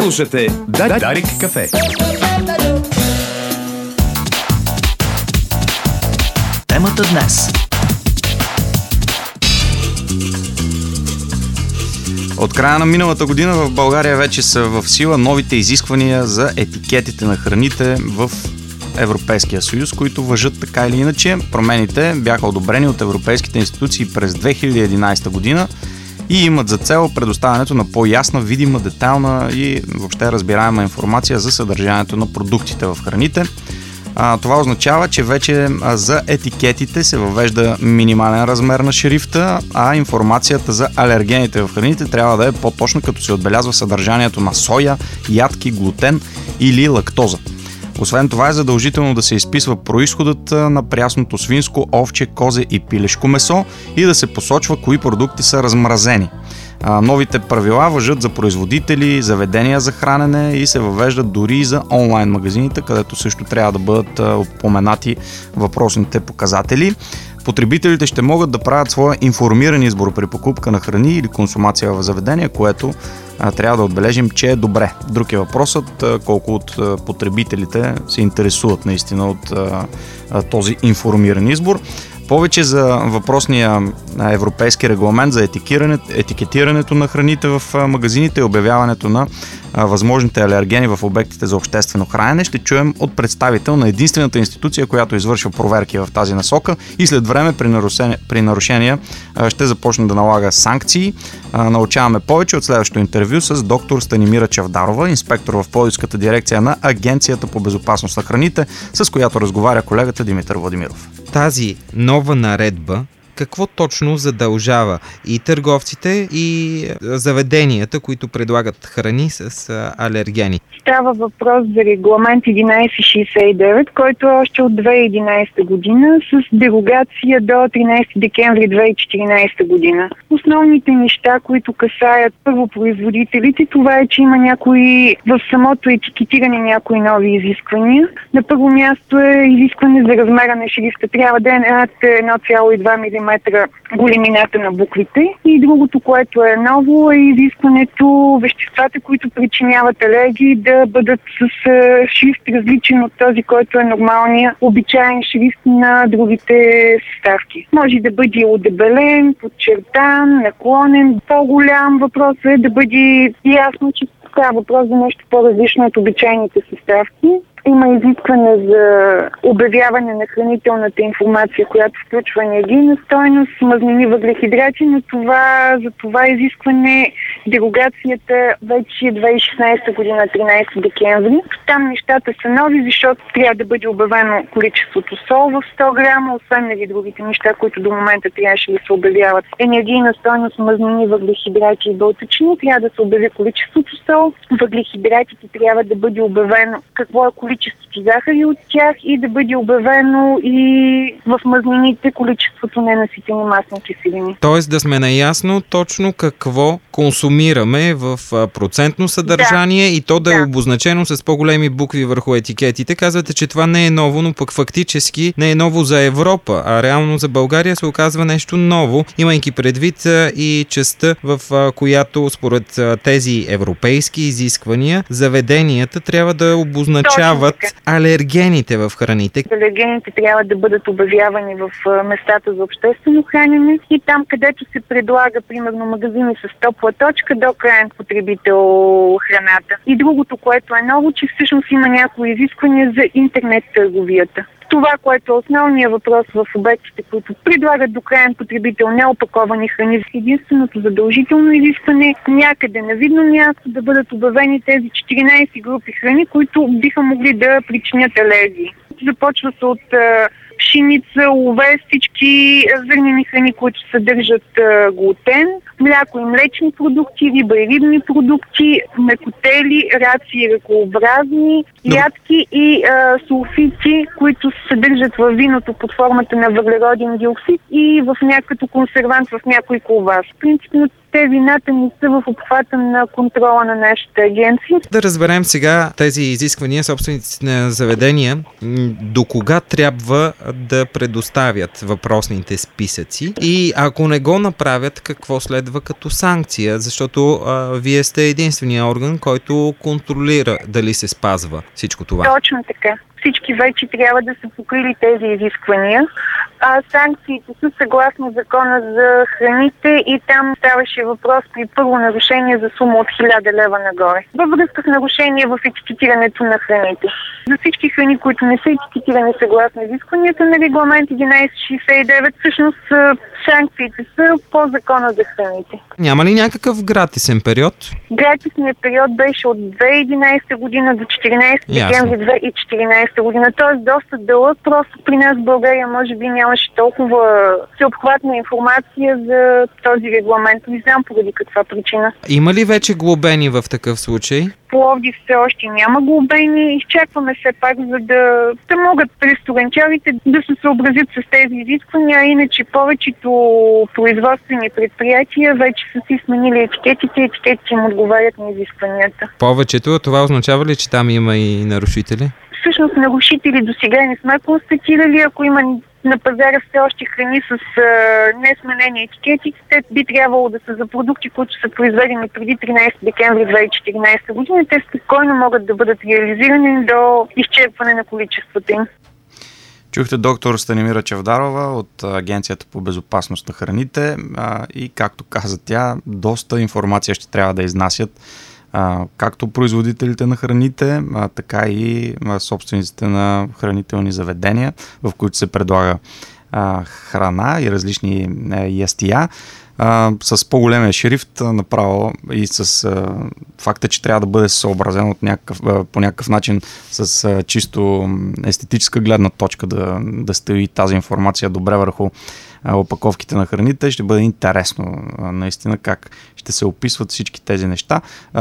Слушате Дарик кафе. Темата днес. От края на миналата година в България вече са в сила новите изисквания за етикетите на храните в Европейския съюз, които важат така или иначе. Промените бяха одобрени от европейските институции през 2011 година и имат за цел предоставянето на по-ясна, видима, детайлна и въобще разбираема информация за съдържанието на продуктите в храните. Това означава, че вече за етикетите се въвежда минимален размер на шрифта, а информацията за алергените в храните трябва да е по-точна, като се отбелязва съдържанието на соя, ядки, глутен или лактоза. Освен това е задължително да се изписва произходът на прясното свинско, овче, козе и пилешко месо и да се посочва кои продукти са размразени. Новите правила важат за производители, заведения за хранене и се въвеждат дори и за онлайн магазините, където също трябва да бъдат упоменати въпросните показатели. Потребителите ще могат да правят своя информиран избор при покупка на храни или консумация в заведения, което трябва да отбележим, че е добре. Друг е въпросът колко от потребителите се интересуват наистина от този информиран избор. Повече за въпросния европейски регламент за етикетирането на храните в магазините и обявяването на възможните алергени в обектите за обществено хранене ще чуем от представител на единствената институция, която извършва проверки в тази насока и след време при нарушения ще започне да налага санкции. Научаваме повече от следващото интервю с доктор Станимира Чавдарова, инспектор в Пловдивската дирекция на Агенцията по безопасност на храните, с която разговаря колегата Димитър Владимиров. Тази нова наредба какво точно задължава и търговците, и заведенията, които предлагат храни с алергени? Става въпрос за регламент 1169, който още от 2011 година с дерогация до 13 декември 2014 година. Основните неща, които касаят първо производителите, това е, че има някои в самото етикетиране някои нови изисквания. На първо място е изискване за размера на шрифта. Трябва да е над 1,2 мм големината на буквите. И другото, което е ново, е изискването веществата, които причиняват алергии, да бъдат с шрифт различен от този, който е нормалния обичайен шрифт на другите съставки. Може да бъде удебелен, подчертан, наклонен. По-голям въпрос е да бъде ясно, че става въпрос за нещо по-различно от обичайните съставки. Има изискване за обявяване на хранителната информация, която включва енергийна стойност, мазнини, въглехидрати, но за това изискване дерогацията вече е 2016 година, 13 декември. Там нещата са нови, защото трябва да бъде обявено количеството сол в 100 грама, освен нали другите неща, които до момента трябваше да се обявяват. Енергийна стойност, мазнини, въглехидрати и белтъчини, трябва да се обяви количеството сол. Въглехидратите трябва да бъде обявено какво е количеството захари от тях и да бъде обявено и в мазнините количеството ненаситени масни киселини. Тоест да сме наясно точно какво консумираме в процентно съдържание и то да е обозначено с по-големи букви върху етикетите. Казвате, че това не е ново, но пък фактически не е ново за Европа, а реално за България се оказва нещо ново, имайки предвид и частта, в която според тези европейски изисквания заведенията трябва да обозначават алергените в храните. Алергените трябва да бъдат обявявани в местата за обществено хранене и там, където се предлага, примерно, магазини с топла точка до краен потребител храната. И другото, което е ново, че всъщност има някои изисквания за интернет търговията. Това, което е основният въпрос в обектите, които предлагат до краен потребител неопаковани храни, единственото задължително изискване някъде на видно място да бъдат обявени тези 14 групи храни, които биха могли да причинят алергии. Започва се от пшеница, овес, всички зърнени храни, които съдържат глутен, мляко и млечни продукти, риба и рибни продукти, мекотели, раци и ръкообразни, ядки и сулфити, които се съдържат в виното под формата на въглероден диоксид и в някакъв консервант в някой колбас. Принципно те вината не са в обхвата на контрола на нашите агенции. Да разберем сега тези изисквания, собствениците на заведения, до кога трябва да предоставят въпросните списъци и ако не го направят, какво следва като санкция, защото вие сте единствения орган, който контролира дали се спазва всичко това. Точно така. Всички вече трябва да са покрили тези изисквания. Санкциите са съгласно закона за храните и там ставаше въпрос при първо нарушение за сума от 1000 лева нагоре. Във връзка с нарушение в етикетирането на храните. За всички храни, които не са етикетирани съгласно изискванията на регламент 1169, всъщност санкциите са по закона за храните. Няма ли някакъв гратисен период? Гратисният период беше от 2011 година до 14 декември 2014 година. Т.е. доста дълъг. Просто при нас в България може би нямаше толкова всеобхватна информация за този регламент. Не знам поради каква причина. Има ли вече глобени в такъв случай? Пловдив все още няма глобени. Изчакваме все пак, за да могат ресторантьорите да се съобразят с тези изисквания. Иначе повечето производствени предприятия вече са си сменили етикетите и етикетите им отговарят на изискванията. Повечето? Това означава ли, че там има и нарушители? Всъщност нарушители до сега не сме констатирали. Ако има на пазара все още храни с несменени етикети, те би трябвало да са за продукти, които са произведени преди 13 декември 2014 година. Те спокойно могат да бъдат реализирани до изчерпване на количествата им. Чухте доктор Станимира Чавдарова от Агенцията по безопасност на храните и както каза тя, доста информация ще трябва да изнасят както производителите на храните, така и собствениците на хранителни заведения, в които се предлага храна и различни ястия. С по-големия шрифт направо и с факта, че трябва да бъде съобразен по някакъв начин с чисто естетическа гледна точка да стои тази информация добре върху опаковките на храните. Ще бъде интересно наистина как ще се описват всички тези неща.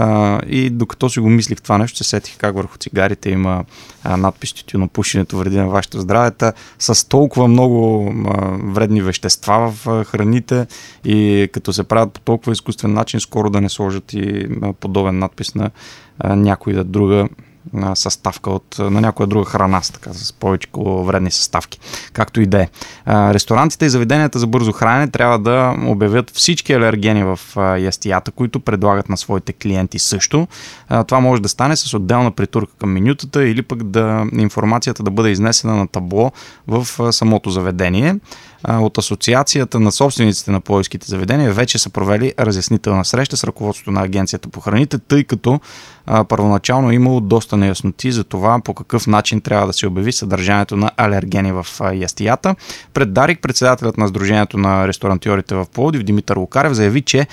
И докато си го мислих това нещо, се сетих как върху цигарите има надпис „Тютюнопушенето вреди на вашето здраве“. С толкова много вредни вещества в храните и като се правят по толкова изкуствен начин, скоро да не сложат и подобен надпис на някоя друга съставка на някоя друга храна, с повече вредни съставки. Както и да е. Ресторантите и заведенията за бързо хранене трябва да обявят всички алергени в ястията, които предлагат на своите клиенти също. Това може да стане с отделна притурка към менютата или пък информацията да бъде изнесена на табло в самото заведение. От Асоциацията на собствениците на пловдивските заведения вече са провели разяснителна среща с ръководството на Агенцията по храните, тъй като първоначално е имало доста неясноти за това по какъв начин трябва да се обяви съдържанието на алергени в ястията. Пред Дарик председателят на Сдружението на ресторантьорите в Пловдив Димитър Лукарев заяви, че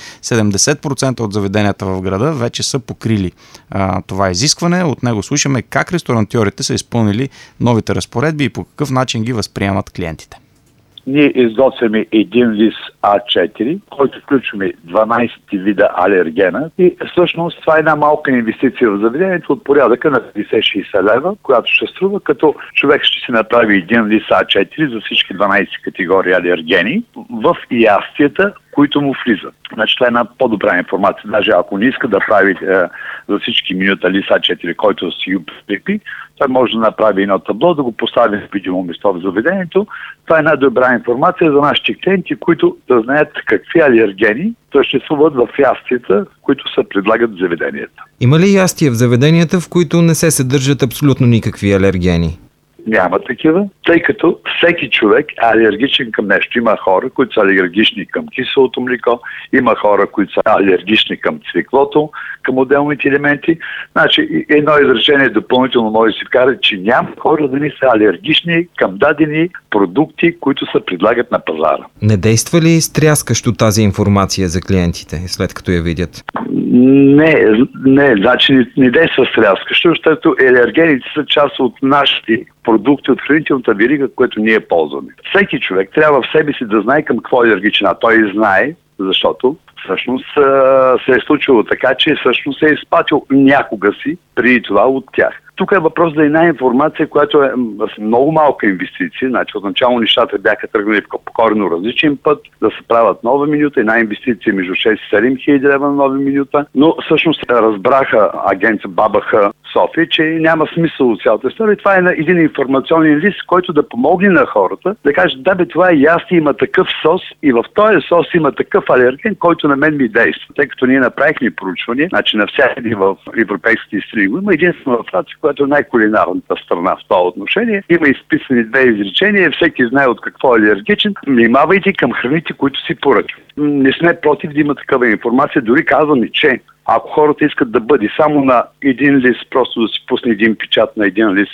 70% от заведенията в града вече са покрили това изискване. От него слушаме как ресторантьорите са изпълнили новите разпоредби и по какъв начин ги възприемат клиентите. Ние изготвяме един лист А4, който включваме 12 вида алергена и всъщност това е една малка инвестиция в заведението от порядъка на 50-60 лева, която ще струва, като човек ще си направи един лист А4 за всички 12 категории алергени в ястията, които му влизат. Значи това е една по-добра информация. Даже ако не иска да прави за всички минута лист А4, който си прикрепи, той може да направи едно табло, да го постави в видимо место в заведението. Това е една добра информация за нашите клиенти, които да знаят какви алергени съществуват в ястията, които се предлагат в заведенията. Има ли ястия в заведенията, в които не се съдържат абсолютно никакви алергени? Няма такива, тъй като всеки човек е алергичен към нещо. Има хора, които са алергични към киселото млеко, има хора, които са алергични към цвеклото, към отделните елементи. Значи едно изречение допълнително може да се каже, че няма хора да не са алергични към дадени продукти, които се предлагат на пазара. Не действа ли стряскащо тази информация за клиентите, след като я видят? Не, значи не действа стряскащо, защото алергените са част от нашите продукти от хранителната верига, което ние ползваме. Всеки човек трябва в себе си да знае към какво е алергичен, а той знае, защото всъщност се е случило така, че всъщност се е изпатил някога си преди това от тях. Тук е въпрос за една информация, която е с много малка инвестиция. Значи отначало нещата бяха тръгнали по коренно различен път, да се правят нова минута, една инвестиция между 6 и 7 хиляди лева на нова минута, но всъщност разбраха агенция БАБХ София, че няма смисъл от цялата история. Това е един информационен лист, който да помогне на хората, да каже, да бе, това е ясно, има такъв сос и в този сос има такъв алерген, който на мен ми действа. Тъй като ние направихме проучване, значи навсякъде в европейските страни има единствено в Франция, която е най-кулинарната страна в това отношение. Има изписани 2 изречения, всеки знае от какво е алергичен. Внимавайте към храните, които си поръчват. Не сме против да има такава информация, дори казваме, че ако хората искат да бъде само на един лист, просто да си пусне един печат на един лист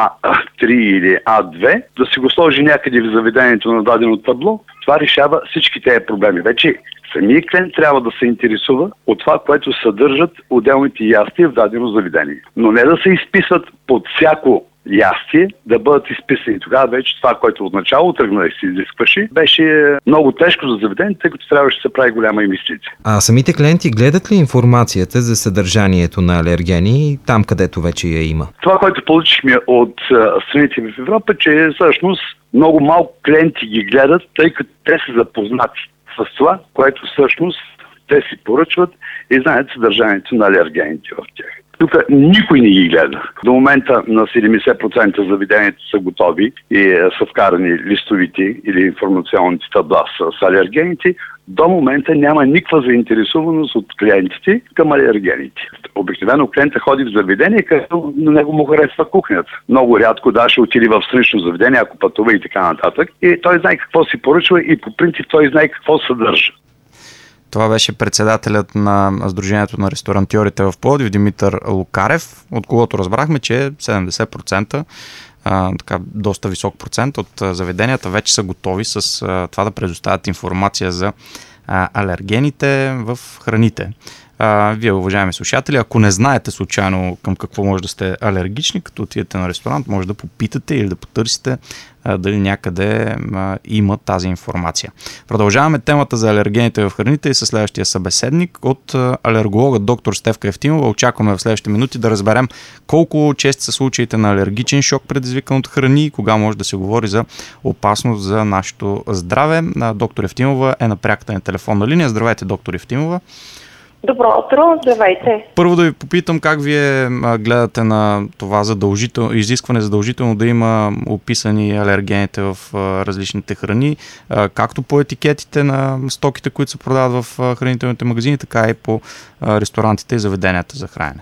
А3 или А2, да си го сложи някъде в заведението на дадено табло, това решава всички тези проблеми. Вече самият клиент трябва да се интересува от това, което съдържат отделните ястия в дадено заведение. Но не да се изписват под всяко ястие, да бъдат изписани. Тогава вече това, което отначало тръгна да се изискваше, беше много тежко за заведение, тъй като трябваше да се прави голяма инвестиция. А самите клиенти гледат ли информацията за съдържанието на алергени там, където вече я има? Това, което получихме от страните в Европа, че всъщност много малко клиенти ги гледат, тъй като те са запознати с това, което всъщност те си поръчват и знаят съдържанието на алергените в тях. Тук никой не ги гледа. До момента на 70% заведението са готови и са вкарани листовите или информационните табла с алергените. До момента няма никаква заинтересованост от клиентите към алергените. Обикновено клиента ходи в заведение, където на него му харесва кухнята. Много рядко ще отиде в странично заведение, ако пътува и така нататък. И той знае какво си поръчва и по принцип той знае какво съдържа. Това беше председателят на Сдружението на ресторантьорите в Пловдив Димитър Лукарев, от когото разбрахме, че 70%, така доста висок процент от заведенията вече са готови с това да предоставят информация за алергените в храните. Вие, уважаеми слушатели, ако не знаете случайно към какво може да сте алергични, като отидете на ресторант, може да попитате или да потърсите дали някъде има тази информация. Продължаваме темата за алергените в храните и със следващия събеседник от алерголога доктор Стефка Евтимова. Очакваме в следващите минути да разберем колко чести са случаите на алергичен шок, предизвикан от храни и кога може да се говори за опасност за нашето здраве. Доктор Евтимова е на пряката ни телефонна линия. Здравейте, доктор Евтимова. Добро утро, здравейте. Първо да ви попитам как вие гледате на това изискване задължително да има описани алергените в различните храни, както по етикетите на стоките, които се продават в хранителните магазини, така и по ресторантите и заведенията за хранене.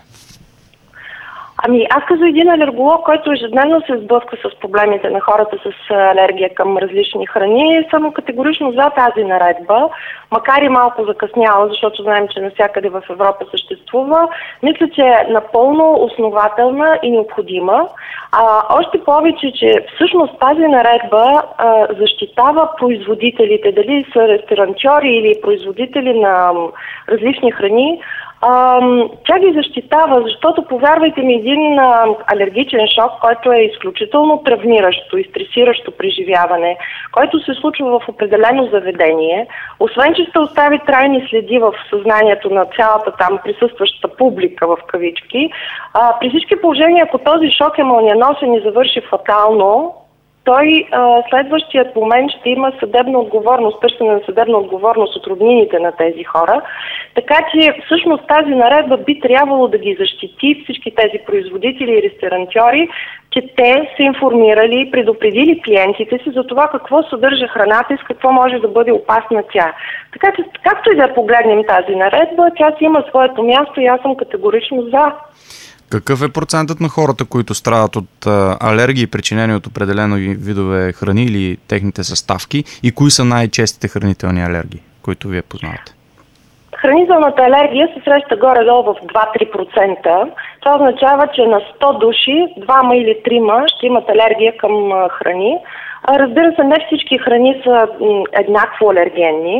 Аз като един алерголог, който ежедневно се сблъска с проблемите на хората с алергия към различни храни, съм категорично за тази наредба, макар и малко закъсняла, защото знаем, че навсякъде в Европа съществува. Мисля, че е напълно основателна и необходима. Още повече, че всъщност тази наредба защитава производителите, дали са ресторантьори или производители на различни храни, тя ги защитава, защото, повярвайте ми, един алергичен шок, който е изключително травмиращо и стресиращо преживяване, който се случва в определено заведение, освен че ще остави трайни следи в съзнанието на цялата там присъстваща публика в кавички, при всички положения, ако този шок е мълниеносен и завърши фатално, той следващият момент ще има съдебна отговорност, търсене на съдебна отговорност от роднините на тези хора. Така че всъщност тази наредба би трябвало да ги защити всички тези производители и ресторантьори, че те са информирали и предупредили клиентите си за това какво съдържа храната и с какво може да бъде опасна тя. Така че както и да погледнем тази наредба, тя си има своето място и аз съм категорично за. Какъв е процентът на хората, които страдат от алергии, причинени от определено видове храни или техните съставки, и кои са най-честите хранителни алергии, които вие познавате? Хранителната алергия се среща горе-долу в 2-3%. Това означава, че на 100 души, 2 или 3 ще имат алергия към храни. Разбира се, не всички храни са еднакво алергенни.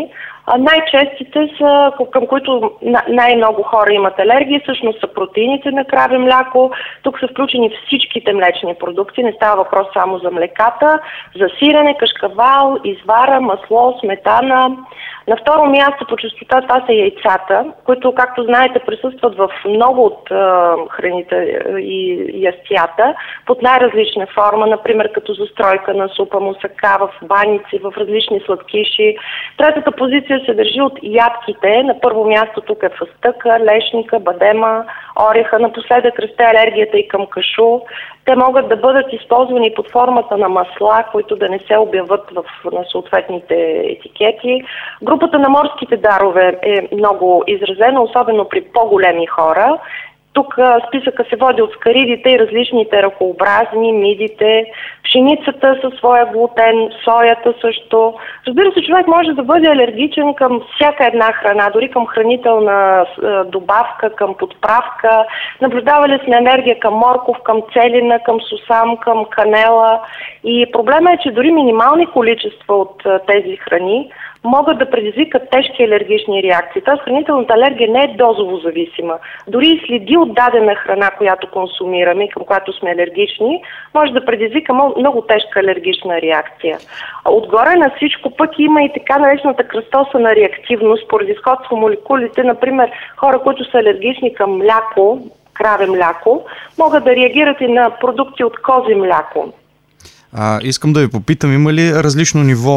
Най-честите са, към които най-много хора имат алергии, всъщност са протеините на краве мляко. Тук са включени всичките млечни продукти, не става въпрос само за млеката, за сирене, кашкавал, извара, масло, сметана. На второ място по честота това са яйцата, които, както знаете, присъстват в много от храните и ястията под най-различна форма, например като застройка на супа, мусака, в баници, в различни сладкиши. Третата позиция се държи от ядките. На първо място тук е фъстъка, лешника, бадема, ореха. Напоследък расте алергията и към кашу. Те могат да бъдат използвани под формата на масла, които да не се обяват на съответните етикети. Групата на морските дарове е много изразена, особено при по-големи хора. Тук списъка се води от скаридите и различните ракообразни, мидите, пшеницата със своя глутен, соята също. Разбира се, човек може да бъде алергичен към всяка една храна, дори към хранителна добавка, към подправка. Наблюдавали сме алергия към морков, към целина, към сусам, към канела. И проблема е, че дори минимални количества от тези храни могат да предизвикат тежки алергични реакции. Тоест хранителната алергия не е дозово зависима. Дори и следи от дадена храна, която консумираме и към която сме алергични, може да предизвика много тежка алергична реакция. Отгоре на всичко пък има и така наречената кръстосана реактивност поради сходство молекулите. Например, хора, които са алергични към мляко, краве мляко, могат да реагират и на продукти от кози мляко. Искам да ви попитам, има ли различно ниво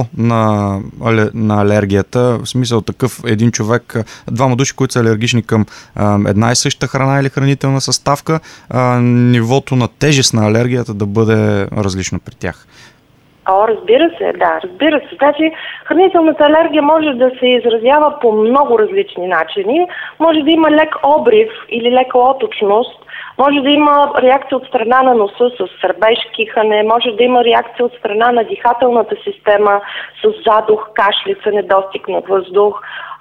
на алергията? В смисъл такъв един човек, двама души, които са алергични към една и съща храна или хранителна съставка, нивото на тежест на алергията да бъде различно при тях? Разбира се, да, разбира се. Значи, хранителната алергия може да се изразява по много различни начини. Може да има лек обрив или лека оточност, може да има реакция от страна на носа с сърбеж, кихане, може да има реакция от страна на дихателната система с задух, кашлица, недостиг на въздух,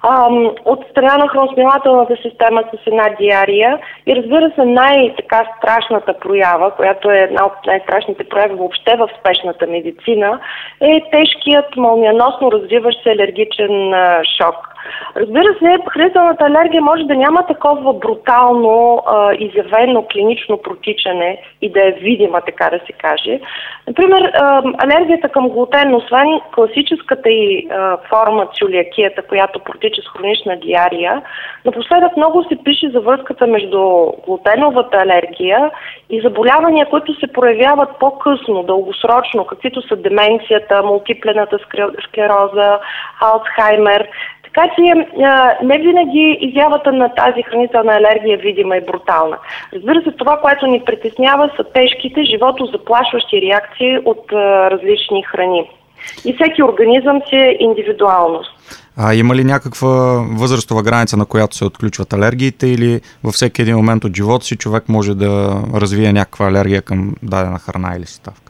от страна на храносмилателната система с една диария и разбира се най-така страшната проява, която е една от най-страшните прояви въобще в спешната медицина, е тежкият мълниеносно развиващ се алергичен шок. Разбира се, хранителната алергия може да няма такова брутално изявено клинично протичане и да е видима, така да се каже. Например, алергията към глутен, освен класическата и форма целиакията, която протича с хронична диария, напоследък много се пише за връзката между глутеновата алергия и заболявания, които се проявяват по-късно, дългосрочно, каквито са деменцията, мултиплената склероза, Алцхаймер. Така че не винаги изявата на тази хранителна алергия е видима и брутална. Разбира се, това, което ни притеснява, са тежките, живото заплашващи реакции от различни храни. И всеки организъм си е индивидуалност. Има ли някаква възрастова граница, на която се отключват алергиите или във всеки един момент от живота си човек може да развие някаква алергия към дадена храна или съставка?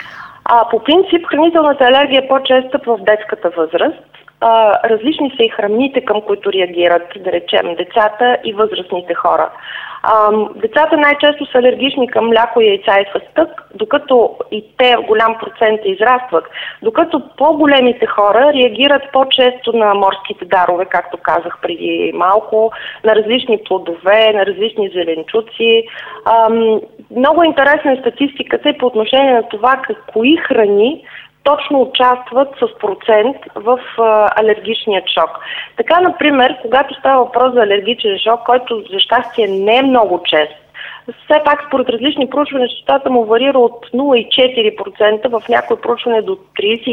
По принцип, хранителната алергия е по-честа в детската възраст. Различни са и храните, към които реагират, да речем, децата и възрастните хора. Децата най-често са алергични към мляко, яйца и фъстък, докато и те в голям процент израстват, докато по-големите хора реагират по-често на морските дарове, както казах преди малко, на различни плодове, на различни зеленчуци. Много интересна е статистиката и по отношение на това кои храни точно участват с процент в алергичния шок. Така, например, когато става въпрос за алергичен шок, който за щастие не е много чест, все пак според различни проучвания честотата му варира от 0,4%, в някои проучвания до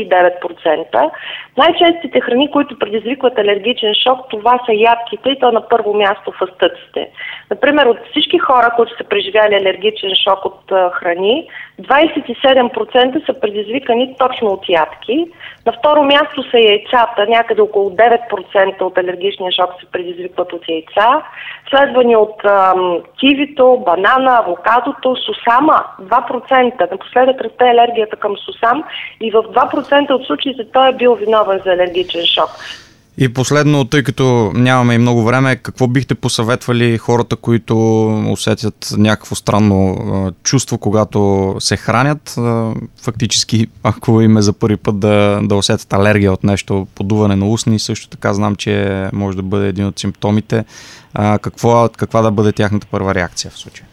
39%. Най-честите храни, които предизвикват алергичен шок, това са ядките и то на първо място фъстъците. Например, от всички хора, които са преживяли алергичен шок от храни, 27% са предизвикани точно от ядки. На второ място са яйцата, някъде около 9% от алергичния шок се предизвикват от яйца, следвани от кивито, банана, авокадото, сусама 2%. Напоследък расте алергията към сусам и в 2% от случаите той е бил виновен за алергичен шок. И последно, тъй като нямаме и много време, какво бихте посъветвали хората, които усетят някакво странно чувство, когато се хранят? Фактически, ако им е за първи път да усетят алергия от нещо, подуване на устни, също така знам, че може да бъде един от симптомите. Каква да бъде тяхната първа реакция в случая?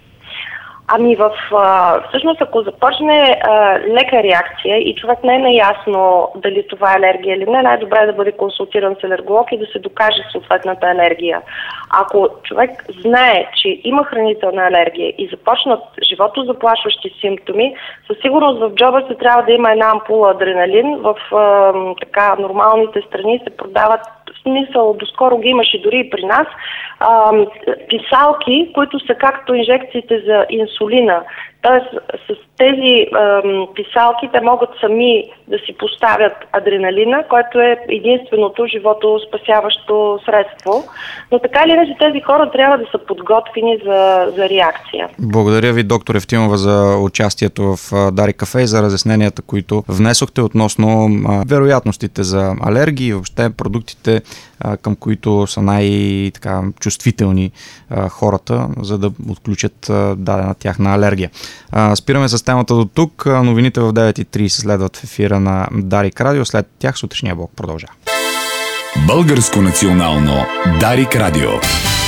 Всъщност, ако започне лека реакция и човек не е наясно дали това е алергия или не, най-добре е да бъде консултиран с алерголог и да се докаже съответната алергия. Ако човек знае, че има хранителна алергия и започнат животозаплашващи симптоми, със сигурност в джоба се трябва да има една ампула адреналин. В нормалните страни се продават, в смисъл, доскоро ги имаше дори и при нас, писалки, които са както инжекциите за инсулина. Тоест, с тези писалки те могат сами да си поставят адреналина, което е единственото живото спасяващо средство. Но така или иначе тези хора трябва да са подготвени за реакция. Благодаря ви, доктор Евтимова, за участието в Дарик кафе и за разясненията, които внесохте относно вероятностите за алергии и въобще продуктите, към които са най-чувствителни хората, за да отключат дадена тяхна алергия. Спираме с темата до тук. Новините в 9:30 следват в ефира на Дарик Радио. След тях сутрешния блок продължава. Българско национално Дарик Радио.